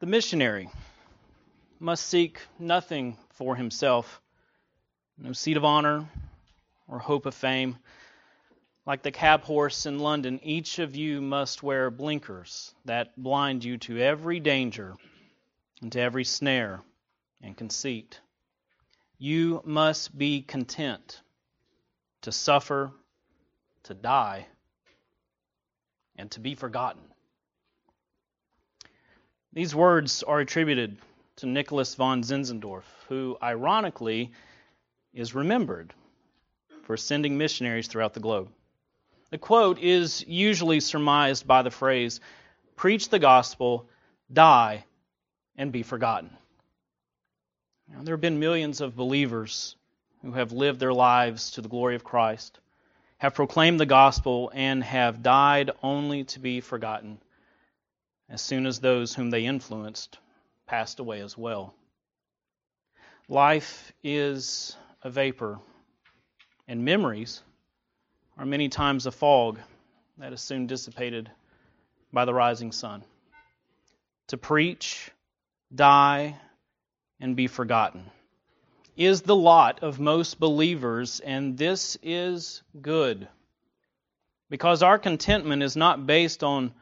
The missionary must seek nothing for himself, no seat of honor or hope of fame. Like the cab horse in London, each of you must wear blinkers that blind you to every danger and to every snare and conceit. You must be content to suffer, to die, and to be forgotten. These words are attributed to Nicholas von Zinzendorf, who, ironically, is remembered for sending missionaries throughout the globe. The quote is usually surmised by the phrase, "Preach the gospel, die, and be forgotten." Now, there have been millions of believers who have lived their lives to the glory of Christ, have proclaimed the gospel, and have died only to be forgotten as soon as those whom they influenced passed away as well. Life is a vapor, and memories are many times a fog that is soon dissipated by the rising sun. To preach, die, and be forgotten is the lot of most believers, and this is good, because our contentment is not based on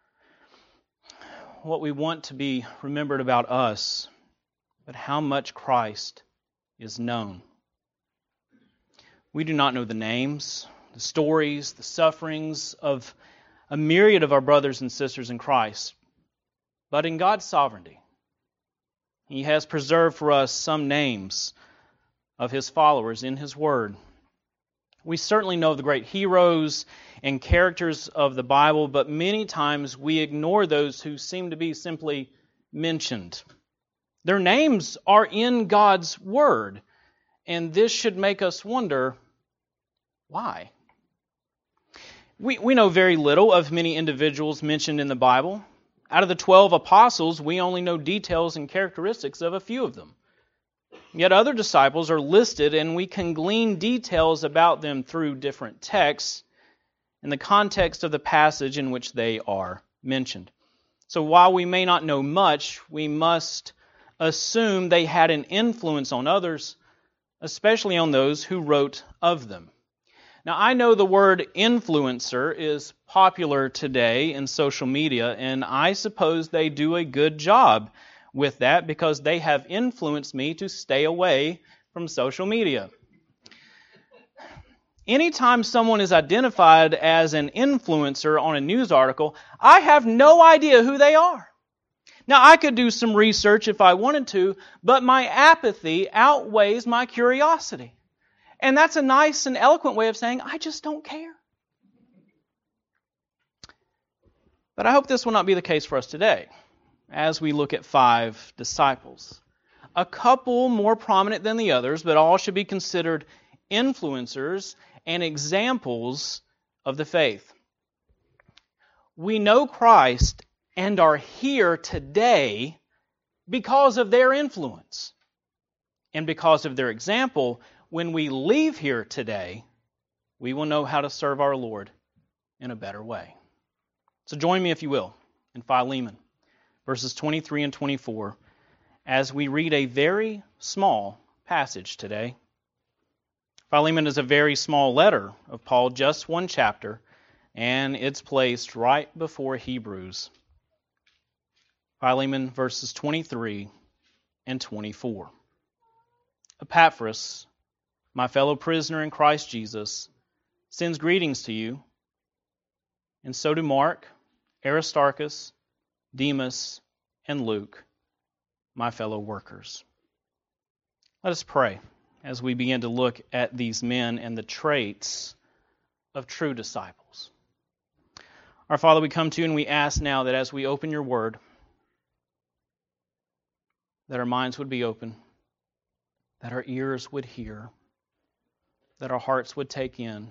what we want to be remembered about us, but how much Christ is known. We do not know the names, the stories, the sufferings of a myriad of our brothers and sisters in Christ, but in God's sovereignty, He has preserved for us some names of His followers in His Word. We certainly know the great heroes and characters of the Bible, but many times we ignore those who seem to be simply mentioned. Their names are in God's Word, and this should make us wonder, why? We know very little of many individuals mentioned in the Bible. Out of the 12 apostles, we only know details and characteristics of a few of them. Yet other disciples are listed, and we can glean details about them through different texts in the context of the passage in which they are mentioned. So while we may not know much, we must assume they had an influence on others, especially on those who wrote of them. Now, I know the word influencer is popular today in social media, and I suppose they do a good job with that because they have influenced me to stay away from social media. Anytime someone is identified as an influencer on a news article, I have no idea who they are. Now, I could do some research if I wanted to, but my apathy outweighs my curiosity. And that's a nice and eloquent way of saying, I just don't care. But I hope this will not be the case for us today, as we look at 5 disciples. A couple more prominent than the others, but all should be considered influencers and examples of the faith. We know Christ and are here today because of their influence. And because of their example, when we leave here today, we will know how to serve our Lord in a better way. So join me, if you will, in Philemon, verses 23 and 24, as we read a very small passage today. Philemon is a very small letter of Paul, just 1 chapter, and it's placed right before Hebrews. Philemon, verses 23 and 24. Epaphras, my fellow prisoner in Christ Jesus, sends greetings to you, and so do Mark, Aristarchus, Demas, and Luke, my fellow workers. Let us pray as we begin to look at these men and the traits of true disciples. Our Father, we come to you and we ask now that as we open your word, that our minds would be open, that our ears would hear, that our hearts would take in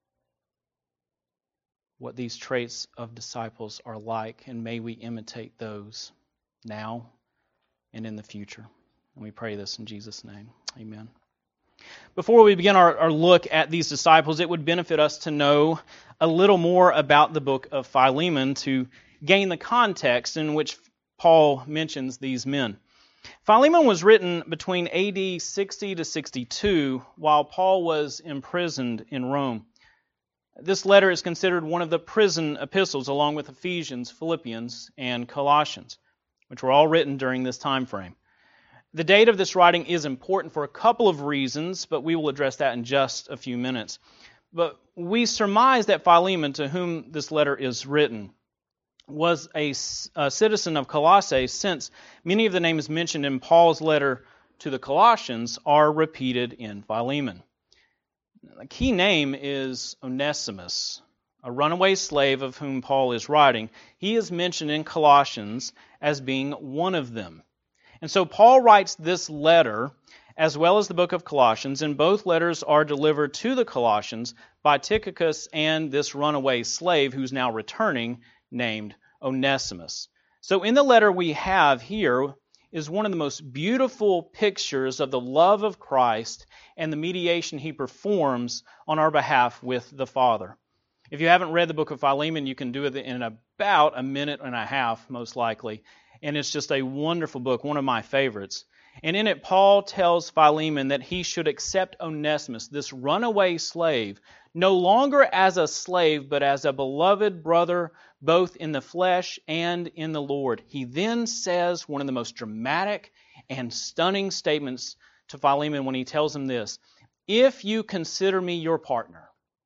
what these traits of disciples are like, and may we imitate those now and in the future. And we pray this in Jesus' name. Amen. Before we begin our look at these disciples, it would benefit us to know a little more about the book of Philemon to gain the context in which Paul mentions these men. Philemon was written between AD 60 to 62 while Paul was imprisoned in Rome. This letter is considered one of the prison epistles along with Ephesians, Philippians, and Colossians, which were all written during this time frame. The date of this writing is important for a couple of reasons, but we will address that in just a few minutes. But we surmise that Philemon, to whom this letter is written, was a citizen of Colossae, since many of the names mentioned in Paul's letter to the Colossians are repeated in Philemon. The key name is Onesimus, a runaway slave of whom Paul is writing. He is mentioned in Colossians as being one of them. And so Paul writes this letter as well as the book of Colossians, and both letters are delivered to the Colossians by Tychicus and this runaway slave who's now returning, named Onesimus. So in the letter we have here is one of the most beautiful pictures of the love of Christ and the mediation He performs on our behalf with the Father. If you haven't read the book of Philemon, you can do it in about a minute and a half, most likely. And it's just a wonderful book, one of my favorites. And in it, Paul tells Philemon that he should accept Onesimus, this runaway slave, no longer as a slave, but as a beloved brother, both in the flesh and in the Lord. He then says one of the most dramatic and stunning statements to Philemon when he tells him this: if you consider me your partner,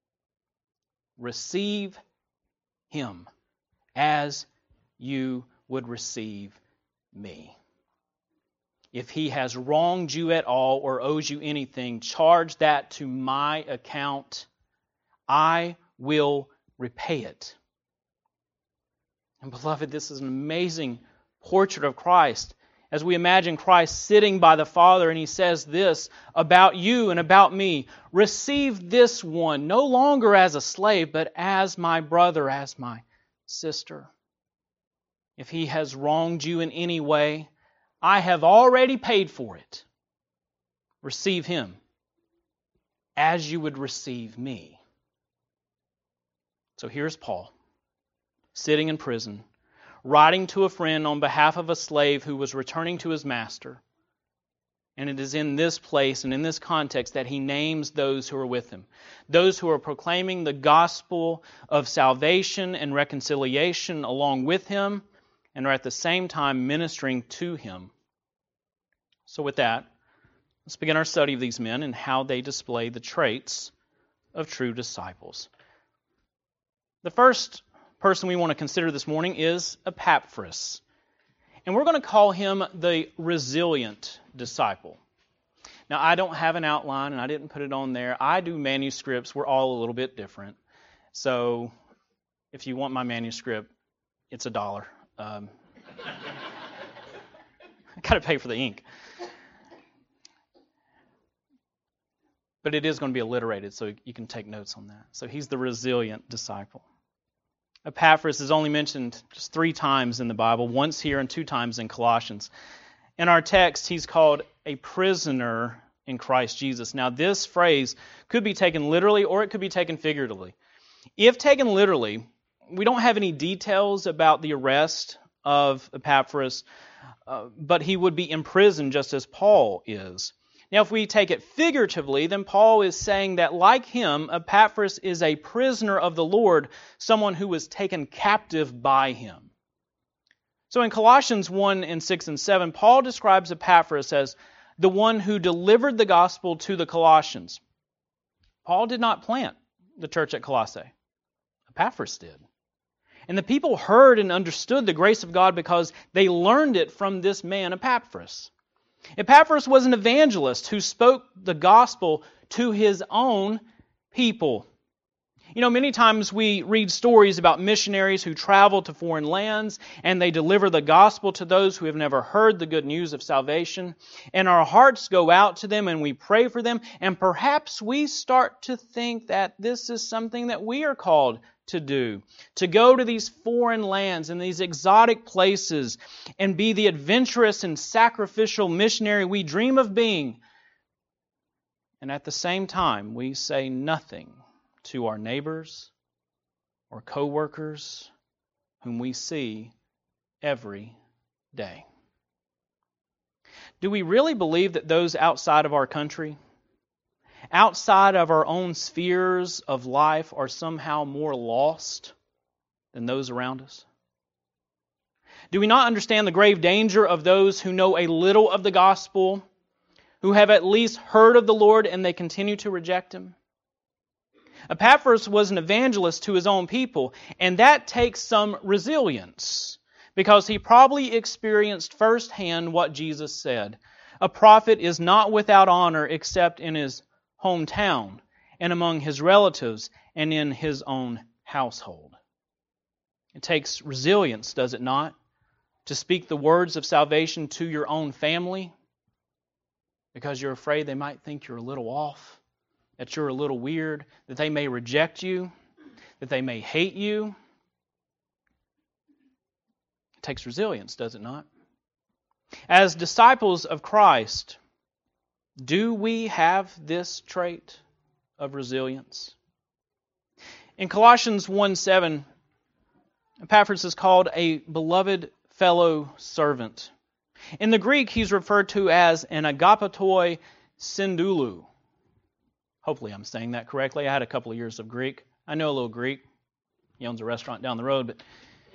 receive him as you would receive me. If he has wronged you at all or owes you anything, charge that to my account. I will repay it. And beloved, this is an amazing portrait of Christ. As we imagine Christ sitting by the Father, and He says this about you and about me: receive this one no longer as a slave, but as my brother, as my sister. If he has wronged you in any way, I have already paid for it. Receive him as you would receive me. So here's Paul, sitting in prison, writing to a friend on behalf of a slave who was returning to his master. And it is in this place and in this context that he names those who are with him, those who are proclaiming the gospel of salvation and reconciliation along with him, and are at the same time ministering to him. So with that, let's begin our study of these men and how they display the traits of true disciples. The first person we want to consider this morning is Epaphras. And we're going to call him the resilient disciple. Now, I don't have an outline, and I didn't put it on there. I do manuscripts. We're all a little bit different. So if you want my manuscript, it's $1. I got to pay for the ink. But it is going to be alliterated, so you can take notes on that. So he's the resilient disciple. Epaphras is only mentioned just 3 times in the Bible, once here and 2 times in Colossians. In our text, he's called a prisoner in Christ Jesus. Now, this phrase could be taken literally or it could be taken figuratively. If taken literally, we don't have any details about the arrest of Epaphras, but he would be imprisoned just as Paul is. Now, if we take it figuratively, then Paul is saying that, like him, Epaphras is a prisoner of the Lord, someone who was taken captive by him. So in Colossians 1 and 6 and 7, Paul describes Epaphras as the one who delivered the gospel to the Colossians. Paul did not plant the church at Colossae. Epaphras did. And the people heard and understood the grace of God because they learned it from this man, Epaphras. Epaphras was an evangelist who spoke the gospel to his own people. You know, many times we read stories about missionaries who travel to foreign lands and they deliver the gospel to those who have never heard the good news of salvation. And our hearts go out to them and we pray for them. And perhaps we start to think that this is something that we are called to do. To go to these foreign lands and these exotic places and be the adventurous and sacrificial missionary we dream of being. And at the same time, we say nothing to our neighbors or co-workers whom we see every day. Do we really believe that those outside of our country, outside of our own spheres of life, are somehow more lost than those around us? Do we not understand the grave danger of those who know a little of the gospel, who have at least heard of the Lord and they continue to reject Him? Epaphras was an evangelist to his own people, and that takes some resilience, because he probably experienced firsthand what Jesus said. A prophet is not without honor except in his hometown and among his relatives and in his own household. It takes resilience, does it not, to speak the words of salvation to your own family, because you're afraid they might think you're a little off, that you're a little weird, that they may reject you, that they may hate you. It takes resilience, does it not? As disciples of Christ, do we have this trait of resilience? In Colossians 1:7, Epaphras is called a beloved fellow servant. In the Greek, he's referred to as an agapetoi syndoulou. Hopefully I'm saying that correctly. I had a couple of years of Greek. I know a little Greek. He owns a restaurant down the road, but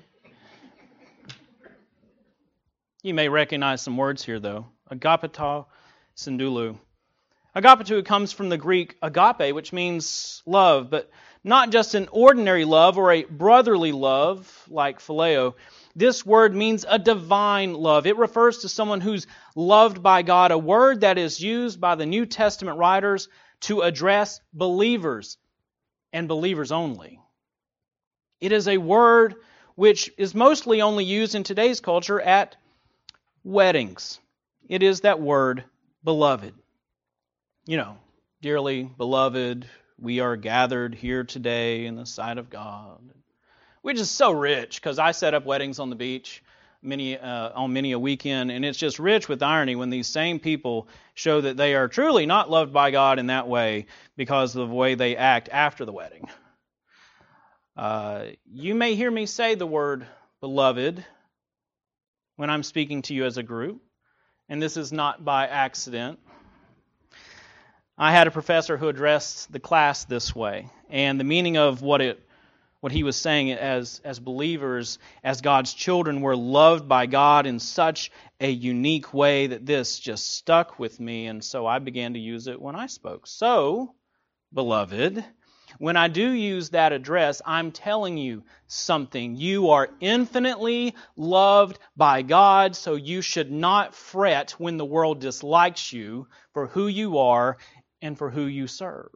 you may recognize some words here, though. Agapetoi syndoulou. Agapetoi comes from the Greek agape, which means love, but not just an ordinary love or a brotherly love like phileo. This word means a divine love. It refers to someone who's loved by God, a word that is used by the New Testament writers to address believers and believers only. It is a word which is mostly only used in today's culture at weddings. It is that word, beloved. You know, dearly beloved, we are gathered here today in the sight of God. Which is so rich, because I set up weddings on the beach on many a weekend, and it's just rich with irony when these same people show that they are truly not loved by God in that way because of the way they act after the wedding. You may hear me say the word beloved when I'm speaking to you as a group, and this is not by accident. I had a professor who addressed the class this way, and the meaning of what he was saying as believers, as God's children, were loved by God in such a unique way that this just stuck with me, and so I began to use it when I spoke. So, beloved, when I do use that address, I'm telling you something. You are infinitely loved by God, so you should not fret when the world dislikes you for who you are and for who you serve,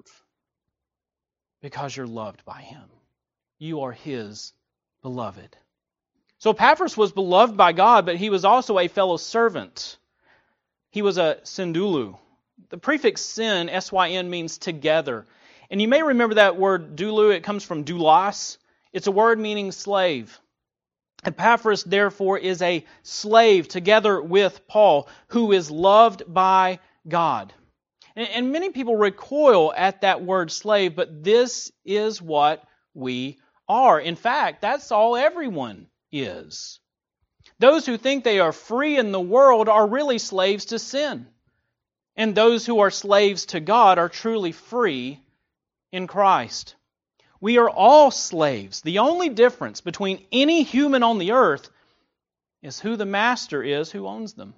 because you're loved by Him. You are His beloved. So Epaphras was beloved by God, but he was also a fellow servant. He was a syndoulou. The prefix syn, S-Y-N, means together. And you may remember that word doulou. It comes from doulos. It's a word meaning slave. Epaphras, therefore, is a slave together with Paul, who is loved by God. And many people recoil at that word slave, but this is what we are. In fact, that's all everyone is. Those who think they are free in the world are really slaves to sin. And those who are slaves to God are truly free in Christ. We are all slaves. The only difference between any human on the earth is who the master is who owns them.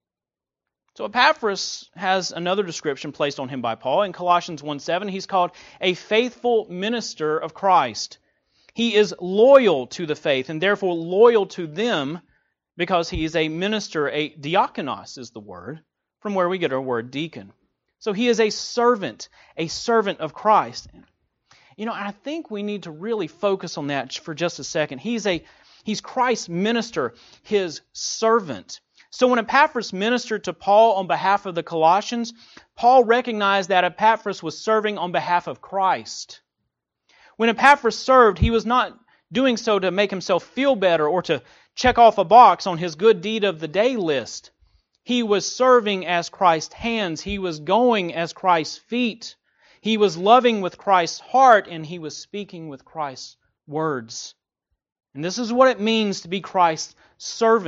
So Epaphras has another description placed on him by Paul. In Colossians 1:7, he's called a faithful minister of Christ. He is loyal to the faith and therefore loyal to them because he is a minister. A diakonos is the word, from where we get our word deacon. So he is a servant of Christ. You know, I think we need to really focus on that for just a second. He's Christ's minister, His servant. So when Epaphras ministered to Paul on behalf of the Colossians, Paul recognized that Epaphras was serving on behalf of Christ. When Epaphras served, he was not doing so to make himself feel better or to check off a box on his good deed of the day list. He was serving as Christ's hands. He was going as Christ's feet. He was loving with Christ's heart, and he was speaking with Christ's words. And this is what it means to be Christ's servant.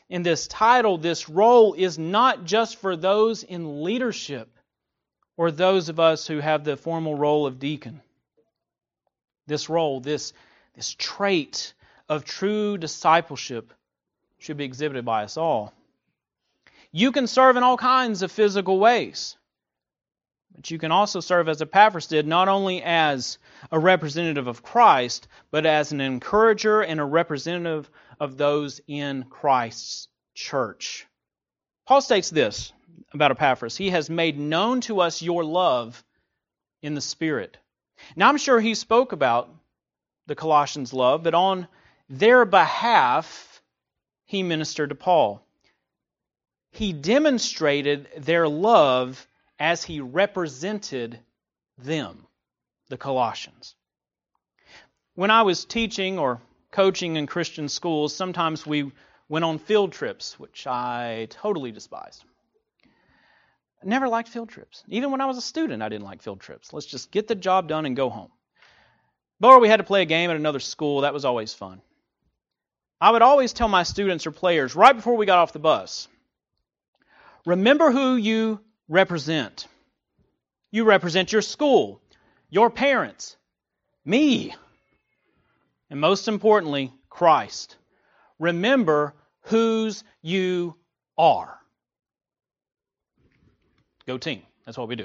in this title, this role, is not just for those in leadership or those of us who have the formal role of deacon. This role, this trait of true discipleship should be exhibited by us all. You can serve in all kinds of physical ways. But you can also serve as Epaphras did, not only as a representative of Christ, but as an encourager and a representative of those in Christ's church. Paul states this about Epaphras: he has made known to us your love in the Spirit. Now I'm sure he spoke about the Colossians' love, but on their behalf he ministered to Paul. He demonstrated their love as he represented them, the Colossians. When I was teaching or coaching in Christian schools, sometimes we went on field trips, which I totally despised. I never liked field trips. Even when I was a student, I didn't like field trips. Let's just get the job done and go home. But we had to play a game at another school. That was always fun. I would always tell my students or players right before we got off the bus, remember who you represent. You represent your school, your parents, me, and most importantly, Christ. Remember whose you are. Go team. That's what we do.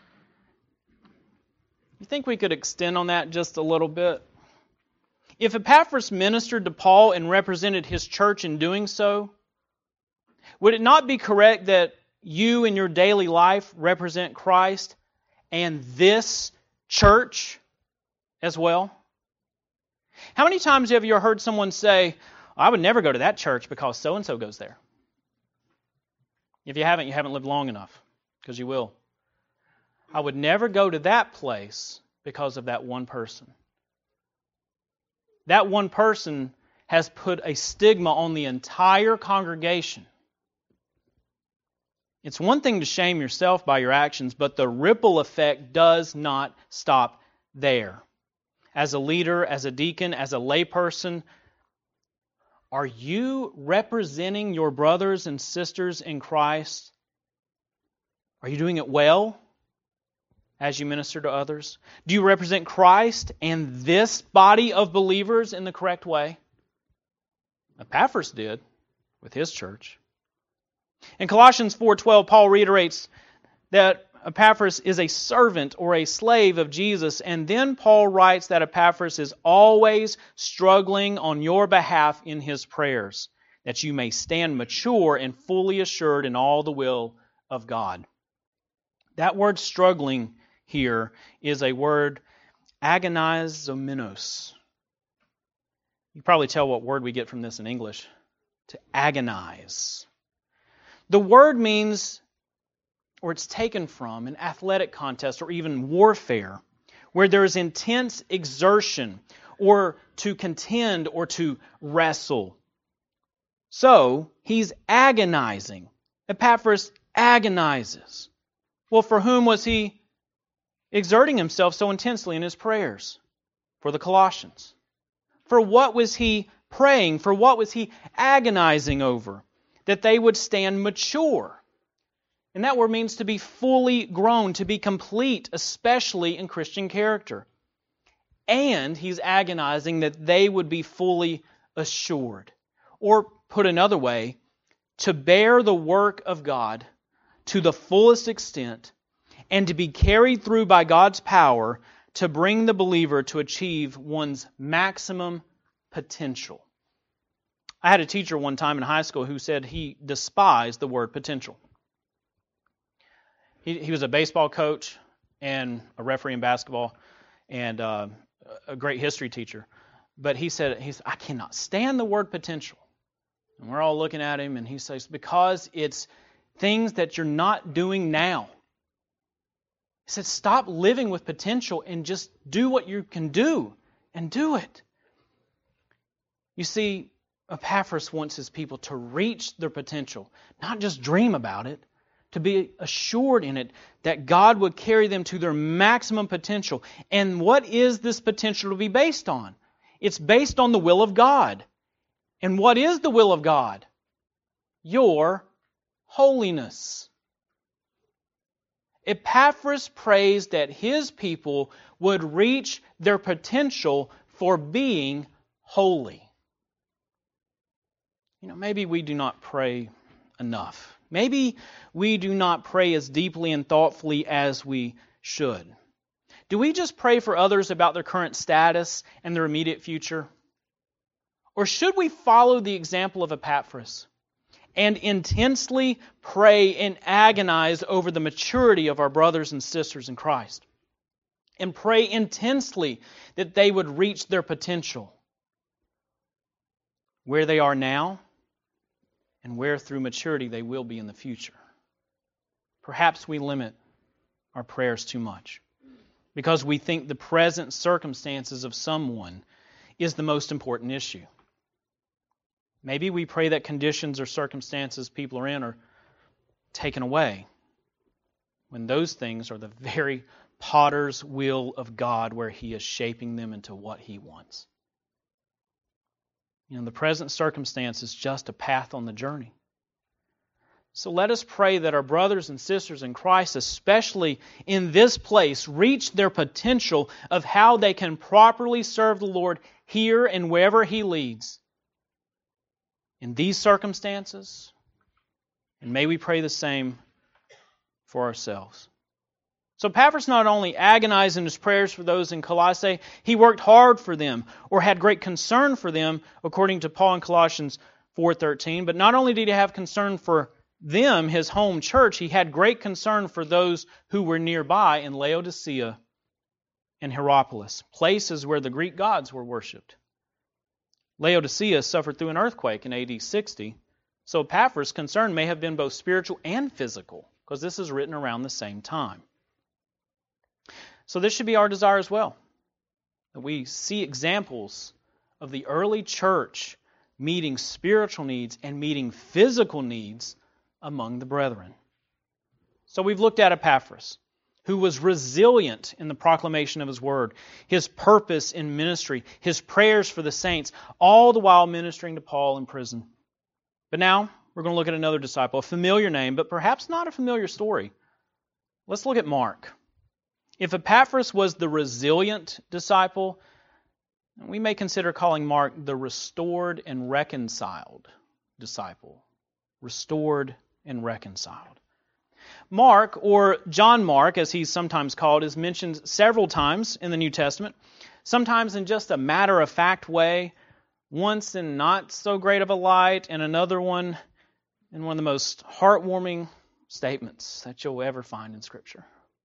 You think we could extend on that just a little bit? If Epaphras ministered to Paul and represented his church in doing so, would it not be correct that you in your daily life represent Christ and this church as well? How many times have you heard someone say, I would never go to that church because so-and-so goes there? If you haven't lived long enough, because you will. I would never go to that place because of that one person. That one person has put a stigma on the entire congregation. It's one thing to shame yourself by your actions, but the ripple effect does not stop there. As a leader, as a deacon, as a layperson, are you representing your brothers and sisters in Christ? Are you doing it well as you minister to others? Do you represent Christ and this body of believers in the correct way? Epaphras did with his church. In Colossians 4:12, Paul reiterates that Epaphras is a servant or a slave of Jesus, and then Paul writes that Epaphras is always struggling on your behalf in his prayers, that you may stand mature and fully assured in all the will of God. That word struggling here is a word agonizomenos. You can probably tell what word we get from this in English. To agonize. The word means, or it's taken from, an athletic contest or even warfare, where there is intense exertion, or to contend or to wrestle. So, he's agonizing. Epaphras agonizes. Well, for whom was he exerting himself so intensely in his prayers? For the Colossians. For what was he praying? For what was he agonizing over? That they would stand mature. And that word means to be fully grown, to be complete, especially in Christian character. And he's agonizing that they would be fully assured. Or put another way, to bear the work of God to the fullest extent and to be carried through by God's power to bring the believer to achieve one's maximum potential. I had a teacher one time in high school who said he despised the word potential. He was a baseball coach and a referee in basketball and a great history teacher. But he said, I cannot stand the word potential. And we're all looking at him and he says, because it's things that you're not doing now. He said, stop living with potential and just do what you can do and do it. You see, Epaphras wants his people to reach their potential, not just dream about it, to be assured in it that God would carry them to their maximum potential. And what is this potential to be based on? It's based on the will of God. And what is the will of God? your holiness. Epaphras prays that his people would reach their potential for being holy. Maybe we do not pray enough. Maybe we do not pray as deeply and thoughtfully as we should. Do we just pray for others about their current status and their immediate future? Or should we follow the example of Epaphras and intensely pray and agonize over the maturity of our brothers and sisters in Christ? And pray intensely that they would reach their potential, where they are now and where through maturity they will be in the future. Perhaps we limit our prayers too much because we think the present circumstances of someone is the most important issue. Maybe we pray that conditions or circumstances people are in are taken away, when those things are the very potter's wheel of God, where He is shaping them into what He wants. The present circumstance is just a path on the journey. So let us pray that our brothers and sisters in Christ, especially in this place, reach their potential of how they can properly serve the Lord here and wherever He leads. In these circumstances, and may we pray the same for ourselves. So Epaphras not only agonized in his prayers for those in Colossae, he worked hard for them, or had great concern for them, according to Paul in Colossians 4:13. But not only did he have concern for them, his home church, he had great concern for those who were nearby in Laodicea and Hierapolis, places where the Greek gods were worshipped. Laodicea suffered through an earthquake in AD 60, so Epaphras' concern may have been both spiritual and physical, because this is written around the same time. So this should be our desire as well, that we see examples of the early church meeting spiritual needs and meeting physical needs among the brethren. So we've looked at Epaphras, who was resilient in the proclamation of his word, his purpose in ministry, his prayers for the saints, all the while ministering to Paul in prison. But now we're going to look at another disciple, a familiar name, but perhaps not a familiar story. Let's look at Mark. If Epaphras was the resilient disciple, we may consider calling Mark the restored and reconciled disciple. Restored and reconciled. Mark, or John Mark, as he's sometimes called, is mentioned several times in the New Testament, sometimes in just a matter-of-fact way, once in not so great of a light, and another one in one of the most heartwarming statements that you'll ever find in Scripture.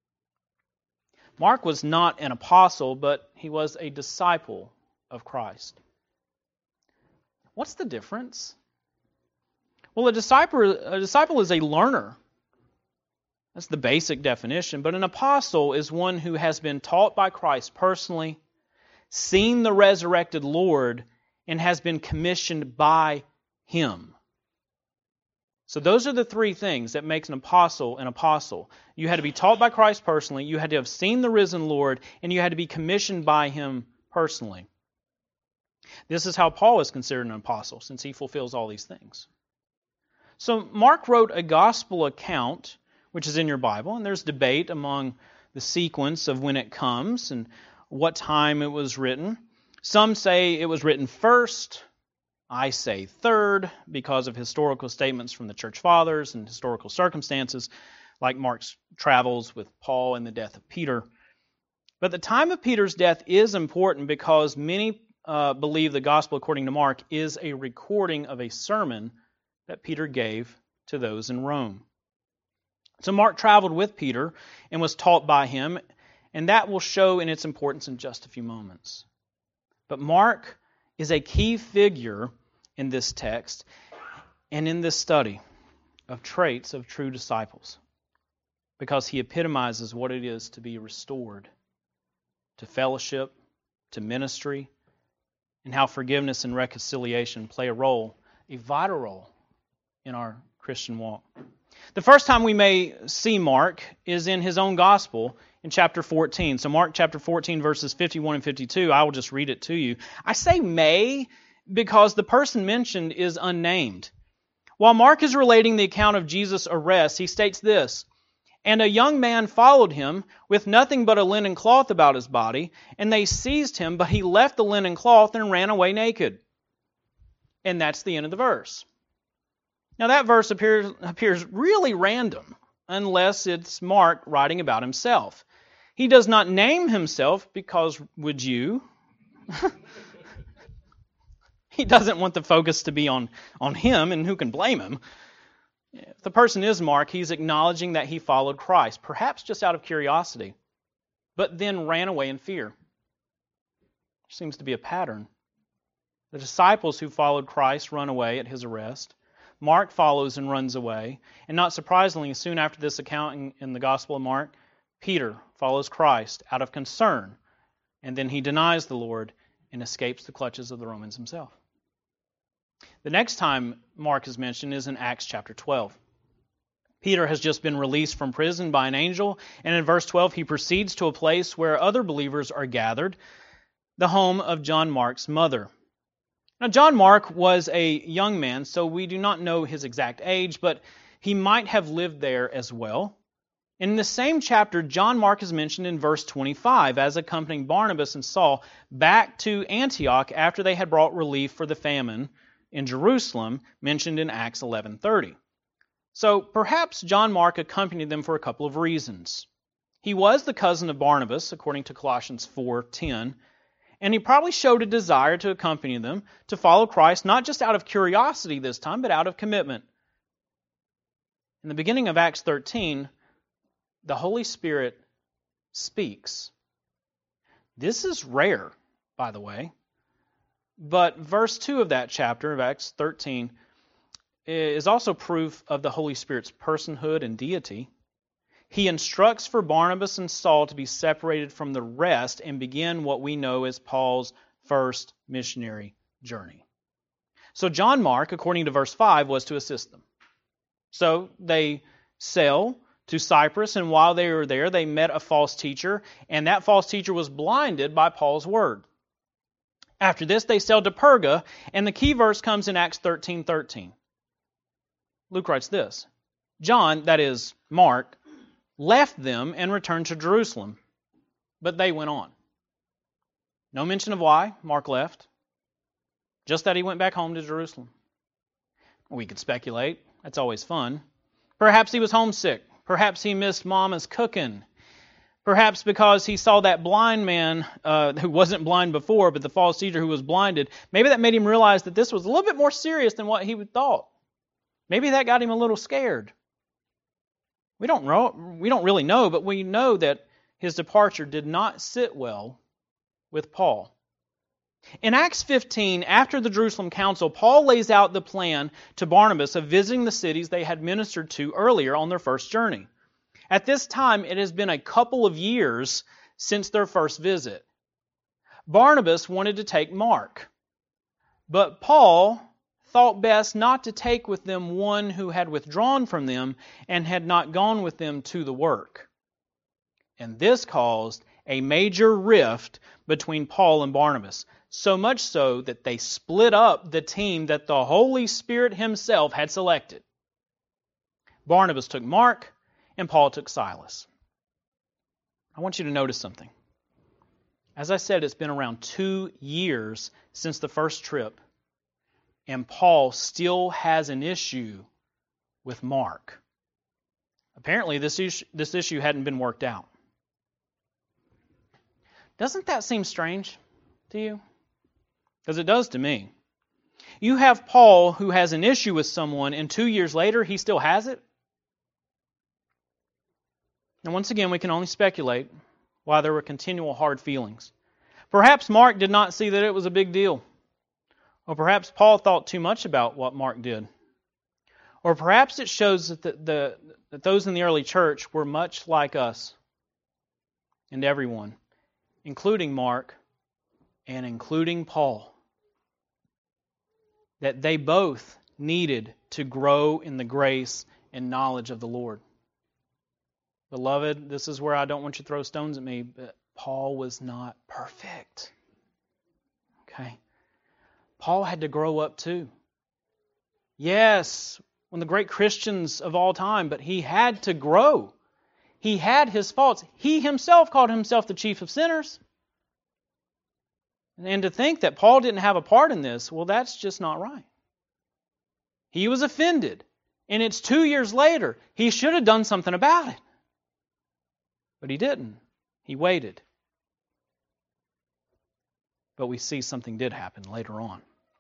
Mark was not an apostle, but he was a disciple of Christ. What's the difference? Well, a disciple is a learner. That's the basic definition. But an apostle is one who has been taught by Christ personally, seen the resurrected Lord, and has been commissioned by Him. So those are the three things that makes an apostle an apostle. You had to be taught by Christ personally, you had to have seen the risen Lord, and you had to be commissioned by Him personally. This is how Paul is considered an apostle, since he fulfills all these things. So Mark wrote a gospel account, which is in your Bible, and there's debate among the sequence of when it comes and what time it was written. Some say it was written first. I say third, because of historical statements from the church fathers and historical circumstances, like Mark's travels with Paul and the death of Peter. But the time of Peter's death is important because many believe the gospel according to Mark is a recording of a sermon that Peter gave to those in Rome. So Mark traveled with Peter and was taught by him, and that will show in its importance in just a few moments. But Mark is a key figure in this text and in this study of traits of true disciples, because he epitomizes what it is to be restored to fellowship, to ministry, and how forgiveness and reconciliation play a role, a vital role, in our Christian walk. The first time we may see Mark is in his own gospel in chapter 14. So Mark chapter 14, verses 51 and 52, I will just read it to you. I say may because the person mentioned is unnamed. While Mark is relating the account of Jesus' arrest, he states this, "And a young man followed him with nothing but a linen cloth about his body, and they seized him, but he left the linen cloth and ran away naked." And that's the end of the verse. Now that verse appears really random, unless it's Mark writing about himself. He does not name himself because, would you? He doesn't want the focus to be on him, and who can blame him? If the person is Mark, he's acknowledging that he followed Christ, perhaps just out of curiosity, but then ran away in fear. There seems to be a pattern. The disciples who followed Christ run away at his arrest. Mark follows and runs away. And not surprisingly, soon after this account in the Gospel of Mark, Peter follows Christ out of concern, and then he denies the Lord and escapes the clutches of the Romans himself. The next time Mark is mentioned is in Acts chapter 12. Peter has just been released from prison by an angel, and in verse 12 he proceeds to a place where other believers are gathered, the home of John Mark's mother. Now, John Mark was a young man, so we do not know his exact age, but he might have lived there as well. In the same chapter, John Mark is mentioned in verse 25 as accompanying Barnabas and Saul back to Antioch after they had brought relief for the famine in Jerusalem, mentioned in Acts 11:30. So perhaps John Mark accompanied them for a couple of reasons. He was the cousin of Barnabas, according to Colossians 4:10, and he probably showed a desire to accompany them, to follow Christ, not just out of curiosity this time, but out of commitment. In the beginning of Acts 13, the Holy Spirit speaks. This is rare, by the way. But verse 2 of that chapter, of Acts 13, is also proof of the Holy Spirit's personhood and deity. He instructs for Barnabas and Saul to be separated from the rest and begin what we know as Paul's first missionary journey. So John Mark, according to verse 5, was to assist them. So they sail to Cyprus, and while they were there, they met a false teacher, and that false teacher was blinded by Paul's word. After this, they sailed to Perga, and the key verse comes in Acts 13:13. Luke writes this, John, that is, Mark, left them and returned to Jerusalem, but they went on. No mention of why Mark left, just that he went back home to Jerusalem. We could speculate. That's always fun. Perhaps he was homesick. Perhaps he missed Mama's cooking. Perhaps because he saw that blind man who wasn't blind before, but the false teacher who was blinded. Maybe that made him realize that this was a little bit more serious than what he thought. Maybe that got him a little scared. We don't really know, but we know that his departure did not sit well with Paul. In Acts 15, after the Jerusalem Council, Paul lays out the plan to Barnabas of visiting the cities they had ministered to earlier on their first journey. At this time, it has been a couple of years since their first visit. Barnabas wanted to take Mark, but Paul thought best not to take with them one who had withdrawn from them and had not gone with them to the work. And this caused a major rift between Paul and Barnabas, so much so that they split up the team that the Holy Spirit himself had selected. Barnabas took Mark, and Paul took Silas. I want you to notice something. As I said, it's been around 2 years since the first trip, and Paul still has an issue with Mark. Apparently, this issue hadn't been worked out. Doesn't that seem strange to you? Because it does to me. You have Paul who has an issue with someone, and 2 years later, he still has it? And once again, we can only speculate why there were continual hard feelings. Perhaps Mark did not see that it was a big deal. Or perhaps Paul thought too much about what Mark did. Or perhaps it shows that those in the early church were much like us and everyone, including Mark and including Paul, that they both needed to grow in the grace and knowledge of the Lord. Beloved, this is where I don't want you to throw stones at me, but Paul was not perfect. Okay? Paul had to grow up too. Yes, one of the great Christians of all time, but he had to grow. He had his faults. He himself called himself the chief of sinners. And to think that Paul didn't have a part in this, well, that's just not right. He was offended. And it's 2 years later. He should have done something about it. But he didn't. He waited. But we see something did happen later on.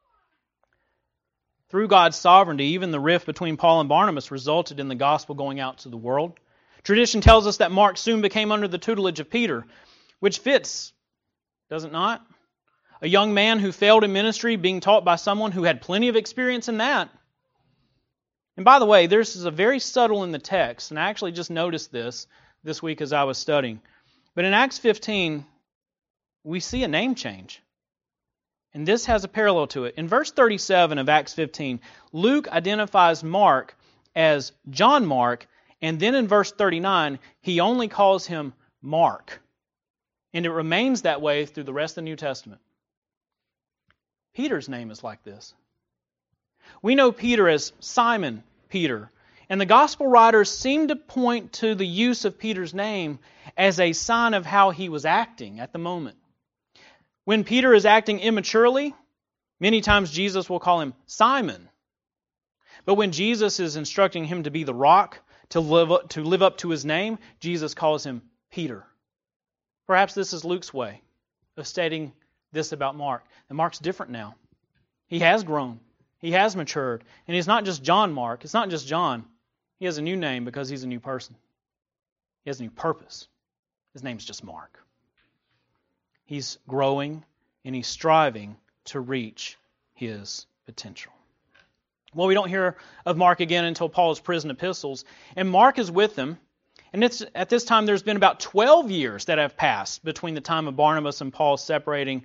Through God's sovereignty, even the rift between Paul and Barnabas resulted in the gospel going out to the world. Tradition tells us that Mark soon became under the tutelage of Peter, which fits, does it not? A young man who failed in ministry being taught by someone who had plenty of experience in that. And by the way, this is a very subtle in the text, and I actually just noticed this week as I was studying. But in Acts 15, we see a name change. And this has a parallel to it. In verse 37 of Acts 15, Luke identifies Mark as John Mark, and then in verse 39, he only calls him Mark. And it remains that way through the rest of the New Testament. Peter's name is like this. We know Peter as Simon Peter, and the gospel writers seem to point to the use of Peter's name as a sign of how he was acting at the moment. When Peter is acting immaturely, many times Jesus will call him Simon. But when Jesus is instructing him to be the rock, to live up to his name, Jesus calls him Peter. Perhaps this is Luke's way of stating this about Mark. And Mark's different now. He has grown. He has matured. And he's not just John Mark. It's not just John. He has a new name because he's a new person. He has a new purpose. His name's just Mark. He's growing and he's striving to reach his potential. Well, we don't hear of Mark again until Paul's prison epistles. And Mark is with them. And it's at this time there's been about 12 years that have passed between the time of Barnabas and Paul separating.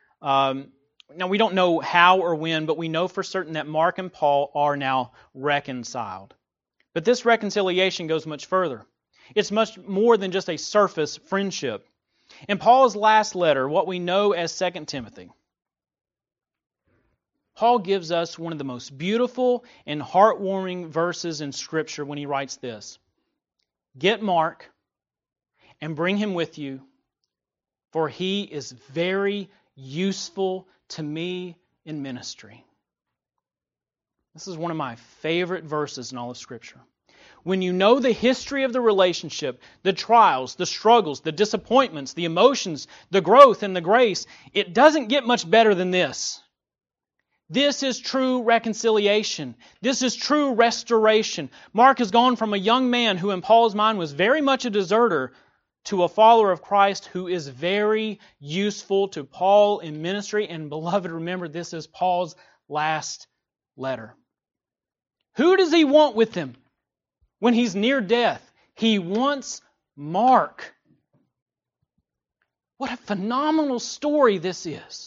Now, we don't know how or when, but we know for certain that Mark and Paul are now reconciled. But this reconciliation goes much further. It's much more than just a surface friendship. In Paul's last letter, what we know as 2 Timothy, Paul gives us one of the most beautiful and heartwarming verses in Scripture when he writes this. Get Mark and bring him with you, for he is very useful to me in ministry. This is one of my favorite verses in all of Scripture. When you know the history of the relationship, the trials, the struggles, the disappointments, the emotions, the growth and the grace, it doesn't get much better than this. This is true reconciliation. This is true restoration. Mark has gone from a young man who in Paul's mind was very much a deserter to a follower of Christ who is very useful to Paul in ministry. And beloved, remember, this is Paul's last letter. Who does he want with him when he's near death? He wants Mark. What a phenomenal story this is.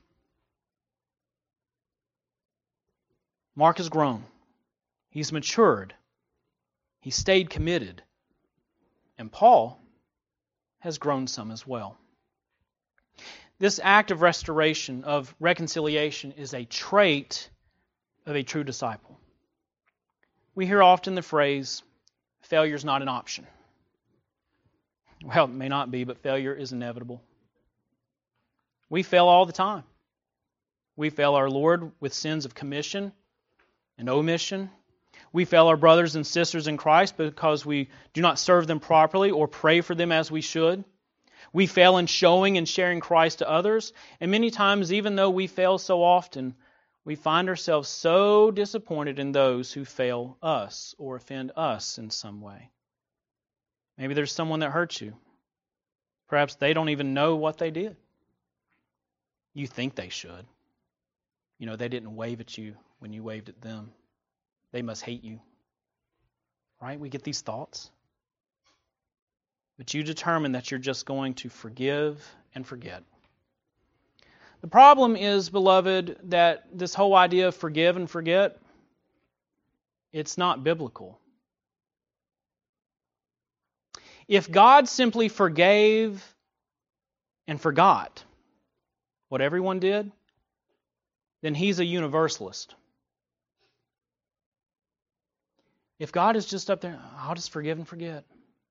Mark has grown. He's matured. He stayed committed. And Paul has grown some as well. This act of restoration, of reconciliation, is a trait of a true disciple. We hear often the phrase, failure is not an option. Well, it may not be, but failure is inevitable. We fail all the time. We fail our Lord with sins of commission and omission. We fail our brothers and sisters in Christ because we do not serve them properly or pray for them as we should. We fail in showing and sharing Christ to others. And many times, even though we fail so often, we find ourselves so disappointed in those who fail us or offend us in some way. Maybe there's someone that hurt you. Perhaps they don't even know what they did. You think they should. You know, they didn't wave at you when you waved at them. They must hate you. Right? We get these thoughts. But you determine that you're just going to forgive and forget. The problem is, beloved, that this whole idea of forgive and forget, it's not biblical. If God simply forgave and forgot what everyone did, then He's a universalist. If God is just up there, I'll just forgive and forget,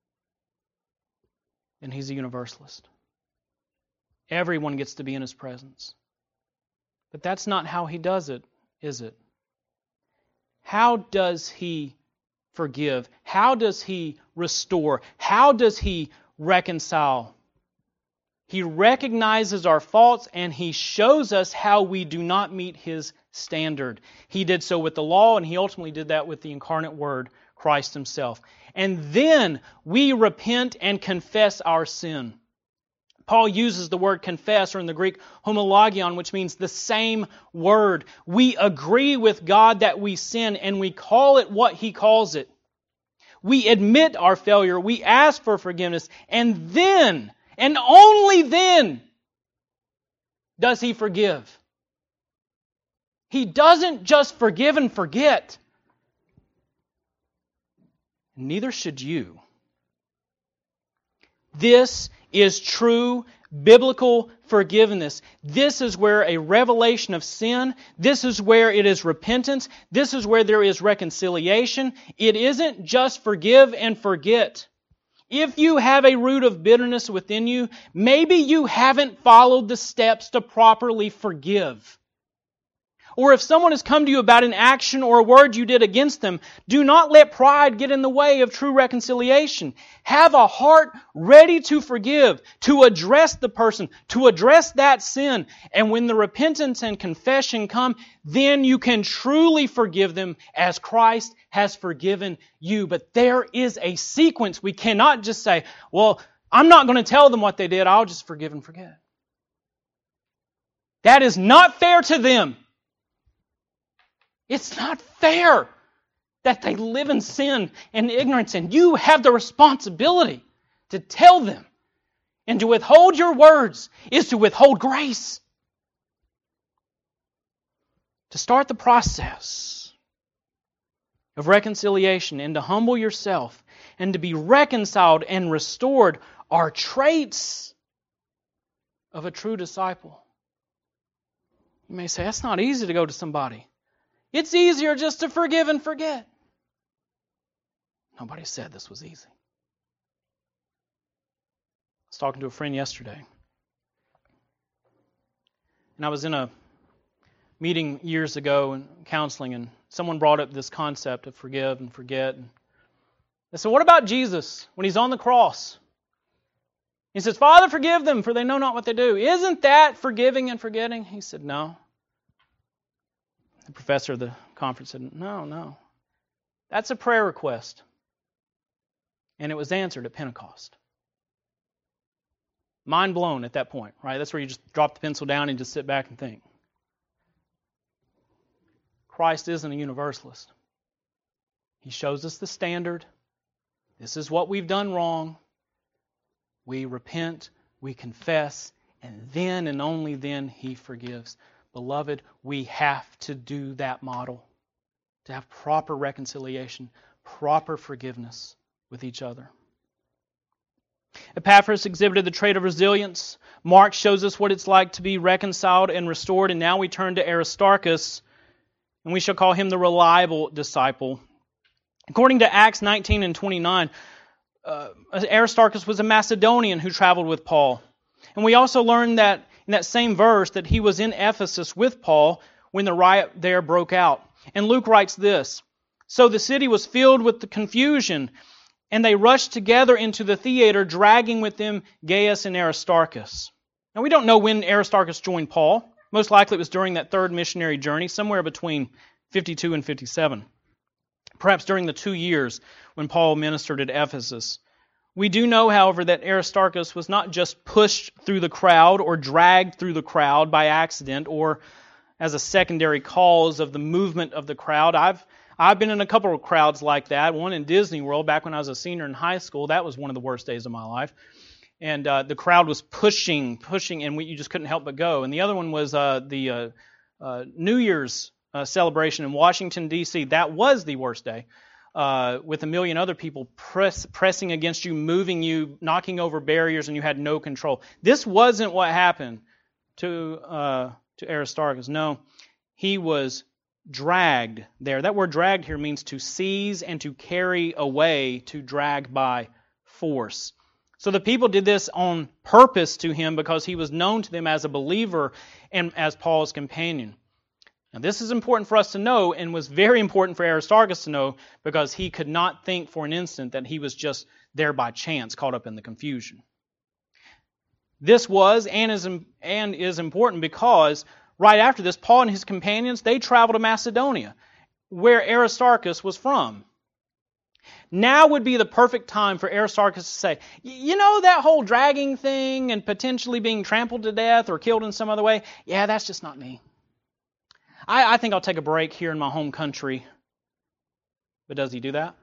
then He's a universalist. Everyone gets to be in His presence. But that's not how He does it, is it? How does He forgive? How does He restore? How does He reconcile? He recognizes our faults and He shows us how we do not meet His standard. He did so with the law, and He ultimately did that with the incarnate Word, Christ Himself. And then we repent and confess our sin. Paul uses the word confess, or in the Greek homologion, which means the same word. We agree with God that we sin, and we call it what He calls it. We admit our failure, we ask for forgiveness, and then, and only then, does He forgive. He doesn't just forgive and forget. Neither should you. This is true biblical forgiveness. This is where a revelation of sin, this is where it is repentance, this is where there is reconciliation. It isn't just forgive and forget. If you have a root of bitterness within you, maybe you haven't followed the steps to properly forgive. Or if someone has come to you about an action or a word you did against them, do not let pride get in the way of true reconciliation. Have a heart ready to forgive, to address the person, to address that sin. And when the repentance and confession come, then you can truly forgive them as Christ has forgiven you. But there is a sequence. We cannot just say, well, I'm not going to tell them what they did. I'll just forgive and forget. That is not fair to them. It's not fair that they live in sin and ignorance, and you have the responsibility to tell them. And to withhold your words is to withhold grace. To start the process of reconciliation and to humble yourself and to be reconciled and restored are traits of a true disciple. You may say, that's not easy to go to somebody. It's easier just to forgive and forget. Nobody said this was easy. I was talking to a friend yesterday. And I was in a meeting years ago in counseling, and someone brought up this concept of forgive and forget. And I said, what about Jesus when He's on the cross? He says, Father, forgive them, for they know not what they do. Isn't that forgiving and forgetting? He said, no. The professor of the conference said, no. That's a prayer request. And it was answered at Pentecost. Mind blown at that point, right? That's where you just drop the pencil down and just sit back and think. Christ isn't a universalist. He shows us the standard. This is what we've done wrong. We repent, we confess, and then and only then He forgives. Beloved, we have to do that model to have proper reconciliation, proper forgiveness with each other. Epaphras exhibited the trait of resilience. Mark shows us what it's like to be reconciled and restored. And now we turn to Aristarchus, and we shall call him the reliable disciple. According to Acts 19 and 29, Aristarchus was a Macedonian who traveled with Paul. And we also learn that in that same verse that he was in Ephesus with Paul when the riot there broke out. And Luke writes this, so the city was filled with the confusion, and they rushed together into the theater, dragging with them Gaius and Aristarchus. Now we don't know when Aristarchus joined Paul. Most likely it was during that third missionary journey, somewhere between 52 and 57. Perhaps during the 2 years when Paul ministered at Ephesus. We do know, however, that Aristarchus was not just pushed through the crowd or dragged through the crowd by accident or as a secondary cause of the movement of the crowd. I've been in a couple of crowds like that. One in Disney World back when I was a senior in high school. That was one of the worst days of my life. And the crowd was pushing, and you just couldn't help but go. And the other one was the New Year's celebration in Washington, D.C. That was the worst day. With a million other people pressing against you, moving you, knocking over barriers, and you had no control. This wasn't what happened to Aristarchus. No, he was dragged there. That word dragged here means to seize and to carry away, to drag by force. So the people did this on purpose to him because he was known to them as a believer and as Paul's companion. Now this is important for us to know and was very important for Aristarchus to know because he could not think for an instant that he was just there by chance, caught up in the confusion. This was and is important because right after this, Paul and his companions, they traveled to Macedonia, where Aristarchus was from. Now would be the perfect time for Aristarchus to say, you know that whole dragging thing and potentially being trampled to death or killed in some other way? Yeah, that's just not me. I think I'll take a break here in my home country. But does he do that?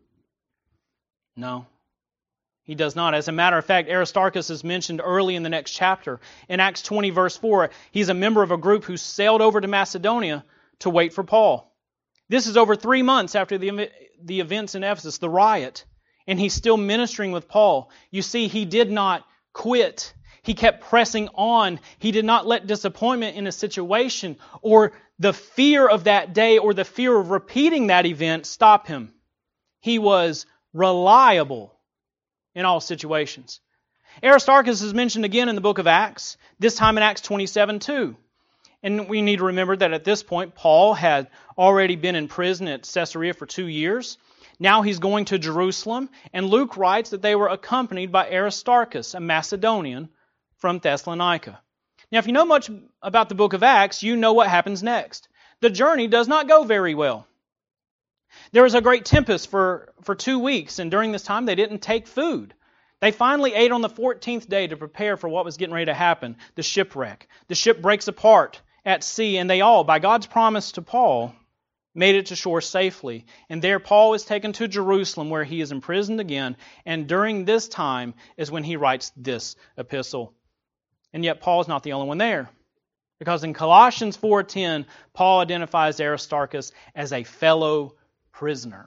No. He does not. As a matter of fact, Aristarchus is mentioned early in the next chapter. In Acts 20, verse 4, he's a member of a group who sailed over to Macedonia to wait for Paul. This is over 3 months after the events in Ephesus, the riot, and he's still ministering with Paul. You see, he did not quit. He kept pressing on. He did not let disappointment in a situation or the fear of that day or the fear of repeating that event stop him. He was reliable in all situations. Aristarchus is mentioned again in the book of Acts, this time in Acts 27 too. And we need to remember that at this point, Paul had already been in prison at Caesarea for 2 years. Now he's going to Jerusalem, and Luke writes that they were accompanied by Aristarchus, a Macedonian from Thessalonica. Now, if you know much about the book of Acts, you know what happens next. The journey does not go very well. There was a great tempest for 2 weeks, and during this time they didn't take food. They finally ate on the 14th day to prepare for what was getting ready to happen, the shipwreck. The ship breaks apart at sea, and they all, by God's promise to Paul, made it to shore safely. And there Paul is taken to Jerusalem, where he is imprisoned again, and during this time is when he writes this epistle. And yet Paul is not the only one there. Because in Colossians 4:10, Paul identifies Aristarchus as a fellow prisoner.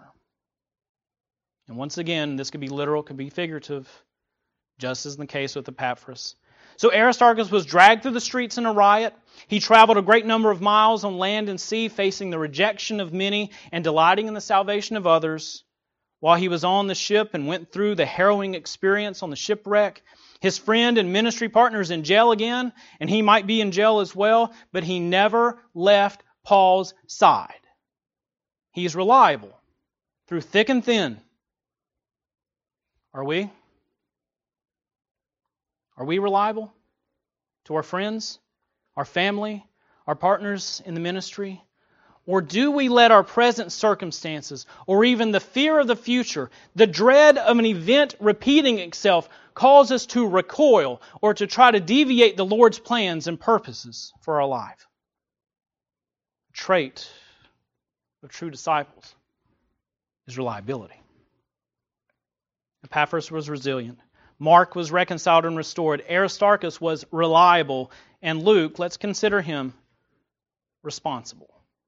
And once again, this could be literal, could be figurative, just as in the case with Epaphras. So Aristarchus was dragged through the streets in a riot. He traveled a great number of miles on land and sea, facing the rejection of many and delighting in the salvation of others. While he was on the ship and went through the harrowing experience on the shipwreck, his friend and ministry partner is in jail again, and he might be in jail as well, but he never left Paul's side. He's reliable through thick and thin. Are we? Are we reliable to our friends, our family, our partners in the ministry? Or do we let our present circumstances, or even the fear of the future, the dread of an event repeating itself, cause us to recoil or to try to deviate the Lord's plans and purposes for our life? A trait of true disciples is reliability. Epaphras was resilient. Mark was reconciled and restored. Aristarchus was reliable. And Luke, let's consider him responsible.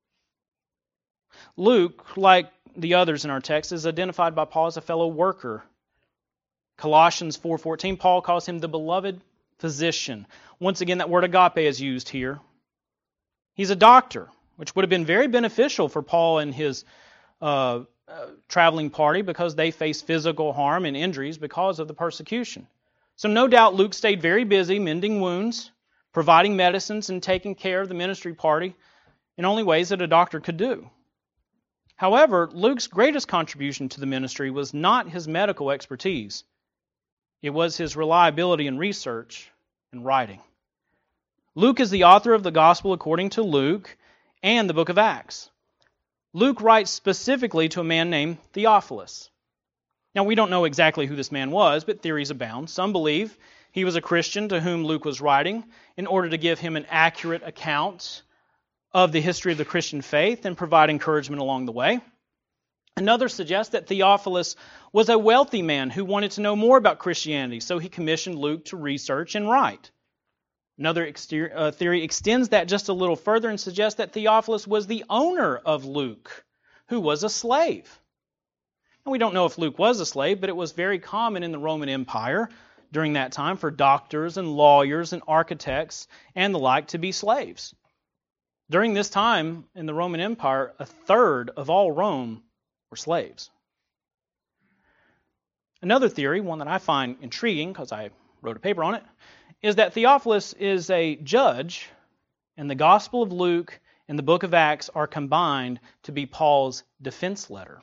Luke, like the others in our text, is identified by Paul as a fellow worker. Colossians 4:14, Paul calls him the beloved physician. Once again, that word agape is used here. He's a doctor, which would have been very beneficial for Paul and his traveling party because they faced physical harm and injuries because of the persecution. So no doubt Luke stayed very busy mending wounds, providing medicines, and taking care of the ministry party in only ways that a doctor could do. However, Luke's greatest contribution to the ministry was not his medical expertise. It was his reliability in research and writing. Luke is the author of the Gospel according to Luke and the book of Acts. Luke writes specifically to a man named Theophilus. Now, we don't know exactly who this man was, but theories abound. Some believe he was a Christian to whom Luke was writing in order to give him an accurate account of the history of the Christian faith and provide encouragement along the way. Another suggests that Theophilus was a wealthy man who wanted to know more about Christianity, so he commissioned Luke to research and write. Another theory extends that just a little further and suggests that Theophilus was the owner of Luke, who was a slave. And we don't know if Luke was a slave, but it was very common in the Roman Empire during that time for doctors and lawyers and architects and the like to be slaves. During this time in the Roman Empire, a third of all Rome were slaves. Another theory, one that I find intriguing because I wrote a paper on it, is that Theophilus is a judge, and the Gospel of Luke and the book of Acts are combined to be Paul's defense letter.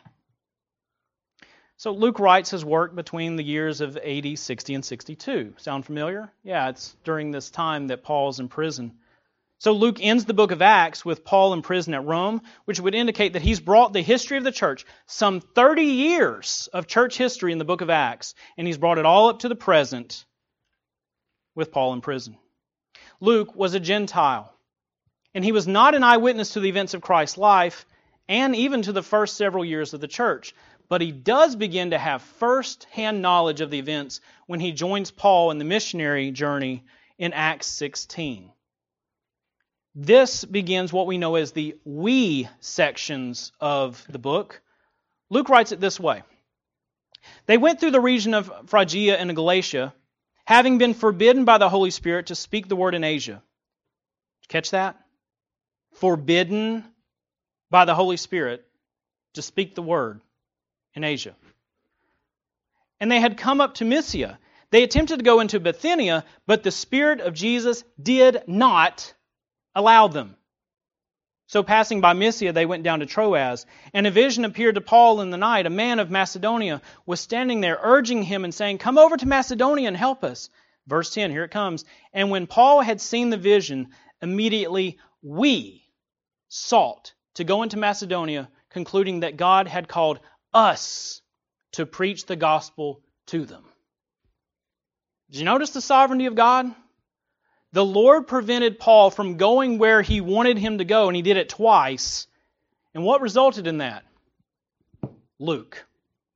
So Luke writes his work between the years of AD 60 and 62. Sound familiar? Yeah, it's during this time that Paul's in prison. So Luke ends the book of Acts with Paul in prison at Rome, which would indicate that he's brought the history of the church, some 30 years of church history in the book of Acts, and he's brought it all up to the present with Paul in prison. Luke was a Gentile, and he was not an eyewitness to the events of Christ's life and even to the first several years of the church. But he does begin to have first-hand knowledge of the events when he joins Paul in the missionary journey in Acts 16. This begins what we know as the we sections of the book. Luke writes it this way. They went through the region of Phrygia and Galatia, having been forbidden by the Holy Spirit to speak the word in Asia. Did you catch that? Forbidden by the Holy Spirit to speak the word in Asia. And they had come up to Mysia. They attempted to go into Bithynia, but the Spirit of Jesus did not allow them. So passing by Mysia, they went down to Troas, and a vision appeared to Paul in the night. A man of Macedonia was standing there, urging him and saying, "Come over to Macedonia and help us." Verse 10, here it comes. And when Paul had seen the vision, immediately we sought to go into Macedonia, concluding that God had called us to preach the gospel to them. Did you notice the sovereignty of God? The Lord prevented Paul from going where he wanted him to go, and he did it twice. And what resulted in that? Luke.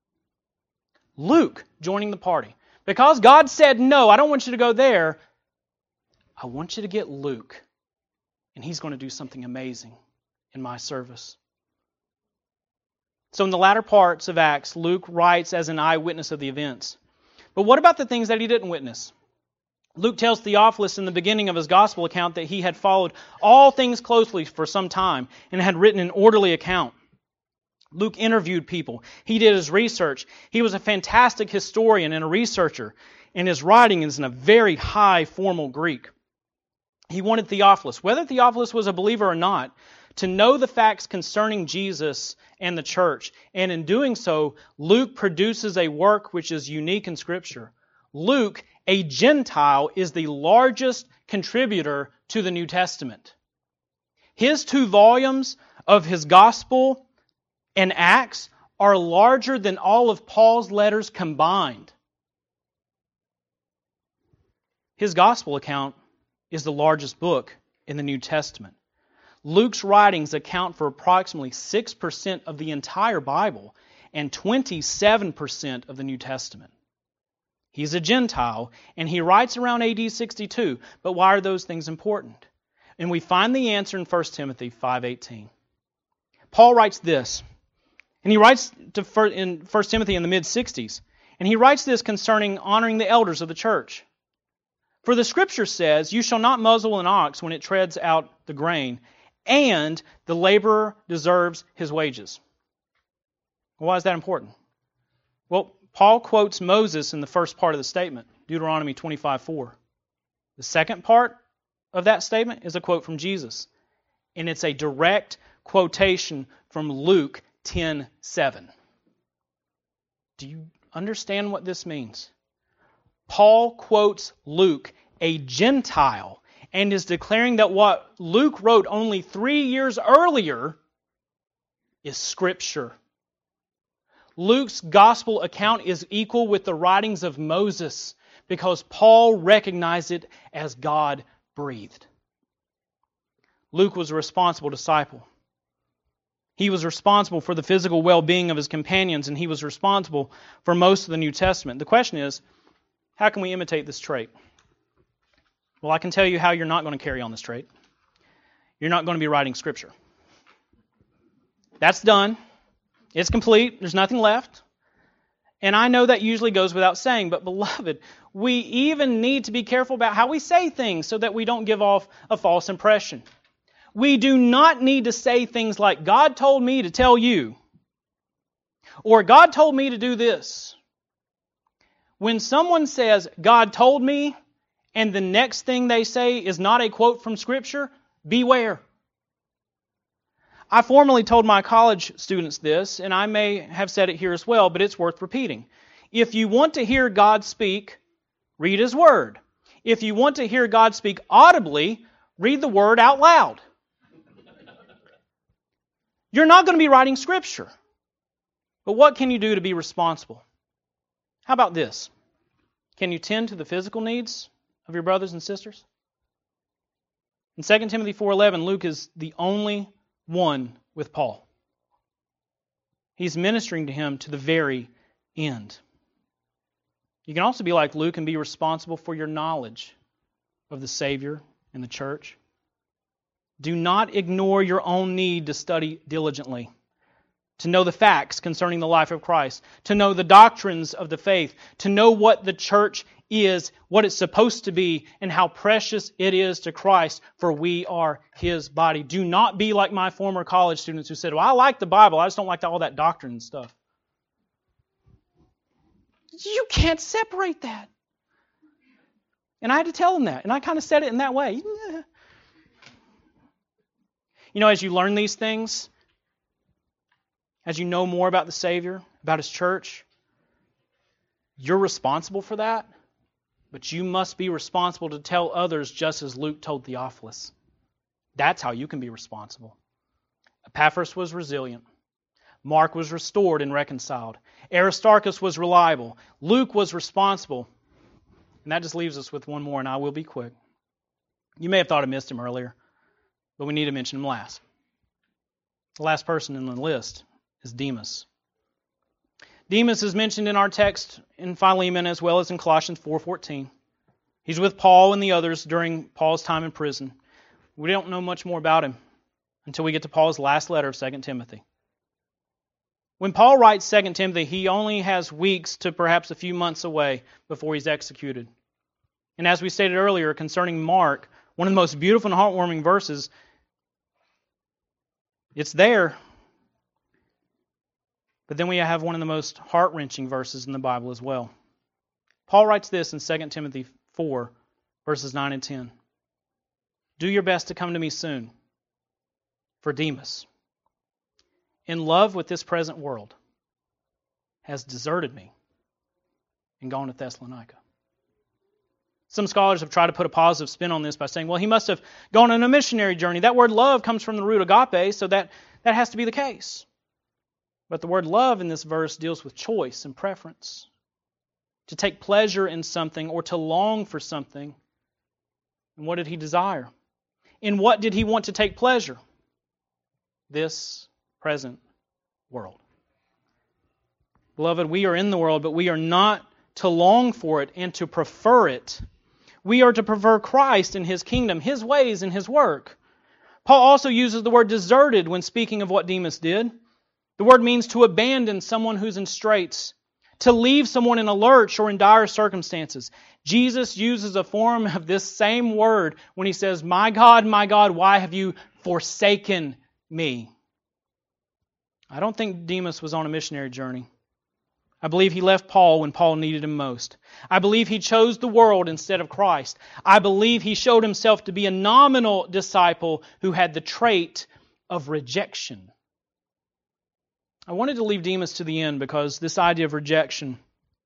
Luke joining the party. Because God said, no, I don't want you to go there. I want you to get Luke, and he's going to do something amazing in my service. So in the latter parts of Acts, Luke writes as an eyewitness of the events. But what about the things that he didn't witness? Luke tells Theophilus in the beginning of his gospel account that he had followed all things closely for some time and had written an orderly account. Luke interviewed people. He did his research. He was a fantastic historian and a researcher, and his writing is in a very high formal Greek. He wanted Theophilus, whether Theophilus was a believer or not, to know the facts concerning Jesus and the church. And in doing so, Luke produces a work which is unique in Scripture. Luke, a Gentile, is the largest contributor to the New Testament. His 2 volumes of his Gospel and Acts are larger than all of Paul's letters combined. His Gospel account is the largest book in the New Testament. Luke's writings account for approximately 6% of the entire Bible and 27% of the New Testament. He's a Gentile, and he writes around AD 62. But why are those things important? And we find the answer in 1 Timothy 5:18. Paul writes this, and he writes in 1 Timothy in the mid-60s, and he writes this concerning honoring the elders of the church. For the Scripture says, "You shall not muzzle an ox when it treads out the grain, and the laborer deserves his wages." Why is that important? Well, Paul quotes Moses in the first part of the statement, Deuteronomy 25:4. The second part of that statement is a quote from Jesus, and it's a direct quotation from Luke 10:7. Do you understand what this means? Paul quotes Luke, a Gentile, and is declaring that what Luke wrote only 3 years earlier is Scripture. Luke's gospel account is equal with the writings of Moses because Paul recognized it as God-breathed. Luke was a responsible disciple. He was responsible for the physical well-being of his companions, and he was responsible for most of the New Testament. The question is, how can we imitate this trait? Well, I can tell you how you're not going to carry on this trait. You're not going to be writing Scripture. That's done. It's complete. There's nothing left. And I know that usually goes without saying, but beloved, we even need to be careful about how we say things so that we don't give off a false impression. We do not need to say things like, God told me to tell you, or God told me to do this. When someone says, God told me, and the next thing they say is not a quote from Scripture, beware. I formerly told my college students this, and I may have said it here as well, but it's worth repeating. If you want to hear God speak, read His Word. If you want to hear God speak audibly, read the Word out loud. You're not going to be writing Scripture. But what can you do to be responsible? How about this? Can you tend to the physical needs of your brothers and sisters? In 2 Timothy 4:11, Luke is the only one with Paul. He's ministering to him to the very end. You can also be like Luke and be responsible for your knowledge of the Savior and the church. Do not ignore your own need to study diligently, to know the facts concerning the life of Christ, to know the doctrines of the faith, to know what the church is, what it's supposed to be, and how precious it is to Christ, for we are His body. Do not be like my former college students who said, well, I like the Bible, I just don't like all that doctrine and stuff. You can't separate that. And I had to tell them that, and I kind of said it in that way. You know, as you learn these things, as you know more about the Savior, about His church, you're responsible for that, but you must be responsible to tell others just as Luke told Theophilus. That's how you can be responsible. Epaphras was resilient. Mark was restored and reconciled. Aristarchus was reliable. Luke was responsible. And that just leaves us with one more, and I will be quick. You may have thought I missed him earlier, but we need to mention him last. The last person in the list is Demas. Demas is mentioned in our text in Philemon as well as in Colossians 4:14. He's with Paul and the others during Paul's time in prison. We don't know much more about him until we get to Paul's last letter of 2 Timothy. When Paul writes 2 Timothy, he only has weeks to perhaps a few months away before he's executed. And as we stated earlier concerning Mark, one of the most beautiful and heartwarming verses, it's there. But then we have one of the most heart-wrenching verses in the Bible as well. Paul writes this in 2 Timothy 4, verses 9 and 10. Do your best to come to me soon, for Demas, in love with this present world, has deserted me and gone to Thessalonica. Some scholars have tried to put a positive spin on this by saying, well, he must have gone on a missionary journey. That word love comes from the root agape, so that has to be the case. But the word love in this verse deals with choice and preference. To take pleasure in something or to long for something. And what did he desire? In what did he want to take pleasure? This present world. Beloved, we are in the world, but we are not to long for it and to prefer it. We are to prefer Christ and His kingdom, His ways and His work. Paul also uses the word deserted when speaking of what Demas did. The word means to abandon someone who's in straits, to leave someone in a lurch or in dire circumstances. Jesus uses a form of this same word when He says, my God, why have you forsaken me? I don't think Demas was on a missionary journey. I believe he left Paul when Paul needed him most. I believe he chose the world instead of Christ. I believe he showed himself to be a nominal disciple who had the trait of rejection. I wanted to leave Demas to the end because this idea of rejection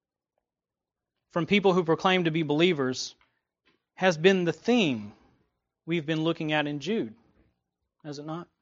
from people who proclaim to be believers has been the theme we've been looking at in Jude, has it not?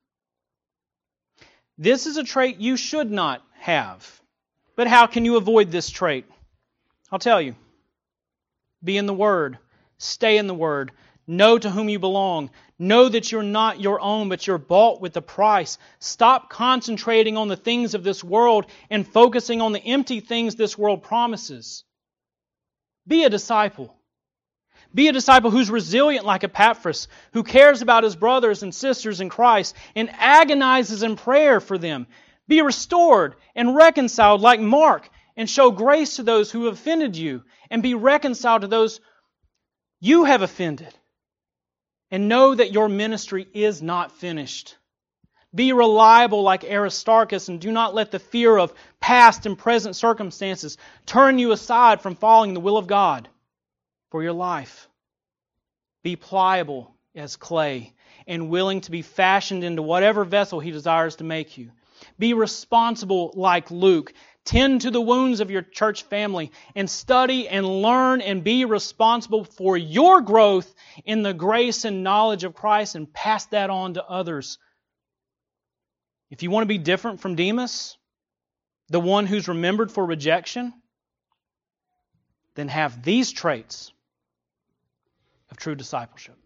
This is a trait you should not have. But how can you avoid this trait? I'll tell you. Be in the Word. Stay in the Word. Know to whom you belong. Know that you're not your own, but you're bought with a price. Stop concentrating on the things of this world and focusing on the empty things this world promises. Be a disciple. Be a disciple who's resilient like Epaphras, who cares about his brothers and sisters in Christ and agonizes in prayer for them. Be restored and reconciled like Mark and show grace to those who have offended you and be reconciled to those you have offended. And know that your ministry is not finished. Be reliable like Aristarchus, and do not let the fear of past and present circumstances turn you aside from following the will of God for your life. Be pliable as clay and willing to be fashioned into whatever vessel He desires to make you. Be responsible like Luke. Tend to the wounds of your church family and study and learn and be responsible for your growth in the grace and knowledge of Christ and pass that on to others. If you want to be different from Demas, the one who's remembered for rejection, then have these traits of true discipleship.